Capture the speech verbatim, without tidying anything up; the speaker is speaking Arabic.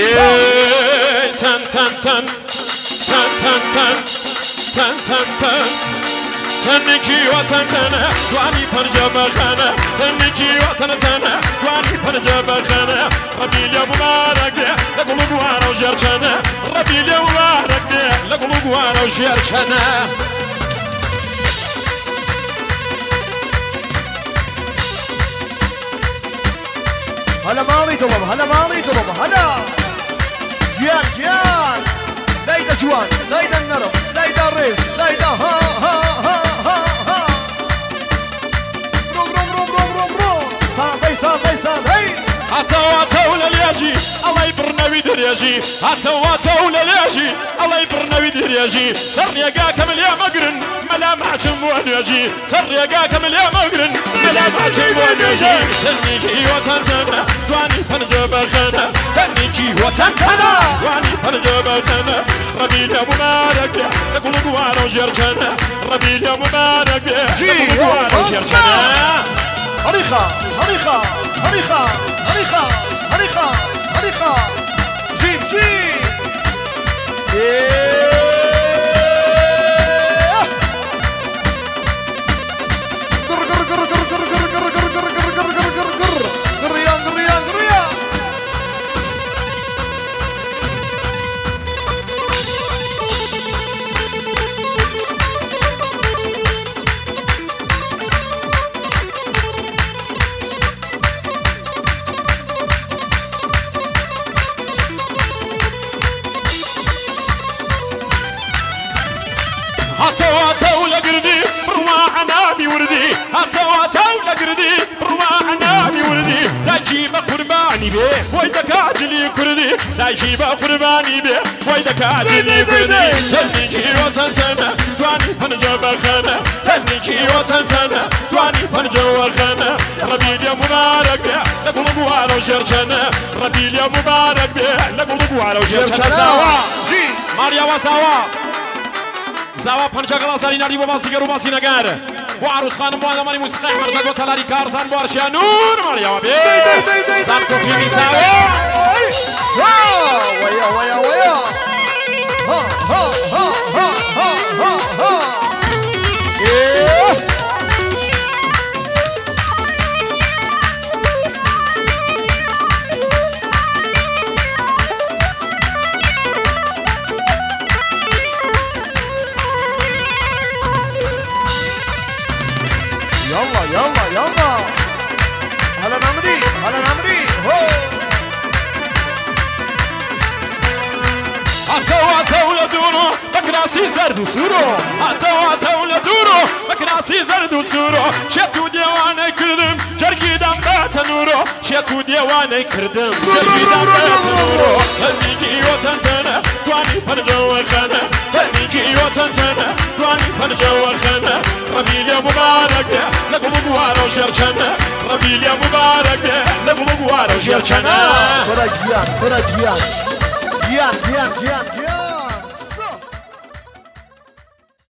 تن تن تن تن تن تن تن تن تن تنكي وتنتنا واني فرجة بخانة تنكي وتنتنا واني فرجة بخانة ربيل يا مبارك لقلق وانا وجرشنا ربيل يا مبارك لقلق وانا وجرشنا هلا ماليكم هلا ماليكم هلا جيان جيان ليدا جوان ليدا النرم ليدا الريس ليدا ها ها ها ها ها روم روم روم روم روم روم صاحي صاحي صاحي هاتوا هاتوا للياجي الله يبرنا ويدرياجي هاتوا هاتوا للياجي الله يبرنا ويدرياجي سر يقاكم اليا مقرن ملامح جموانياجي سر يقاكم اليا مقرن ملامح جموانياجي تنيكي وتنتنا تواني فنجب الخنا تنيكي وتنتنا تواني فنجب الخنا ربيل يا مبارك يقول قوانا وجرجنا ربيل يا مبارك يقول قوانا وجرجنا هريخة هريخة هريخة هريخة هريخة هريخة جيب جيب قر قر قر قر قر قر قر قر قر قر قر قر قر قر قريان قريان قريان هاتوا هاتوا لقردي برواح نامي وردي هاتوا هاتوا لقردي برواح نامي وردي لا جيب قرباني بيه ويدك عجلي كردي لا جيب قرباني بيه ويدك عجلي كردي تنيكي وتنتنا تواني فنجب الخنا تنيكي وتنتنا تواني فنجب الخنا ربيل يا مبارك بيه لقلق وانا وجرجنا ربيل يا مبارك بيه لقلق وانا وجرجنا سوا ماريا وسوا زاوا پنجا گلاساری نادی و باسی گرو باسی نگر و عروس خانم و آدمانی موسیقی مرجع و تلاری کارزان بارشیا نور ماریا و بی زن کوفی می ساوا ويا ويا ويا ها ها ها ها ها ها ها يلا يلا يلا هلا نمري هلا نمري هو هاتوا هاتوا لدورو مكناسي زرد وسورو هاتوا هاتوا لدورو مكناسي زرد وسورو شتو ديواني كردم جرقي دم بات نورو شتو ديواني كردم جرقي دم بات نورو تنيكي وتنتنا تواني فنجو الخنا تنيكي وتنتنا تواني فنجو الخنا ربيل يا مبارك لكم مقوارا وشرشنا ربيل يا مبارك لكم مقوارا وشرشنا فرا جيان فرا جيان جيان جيان جيان جيان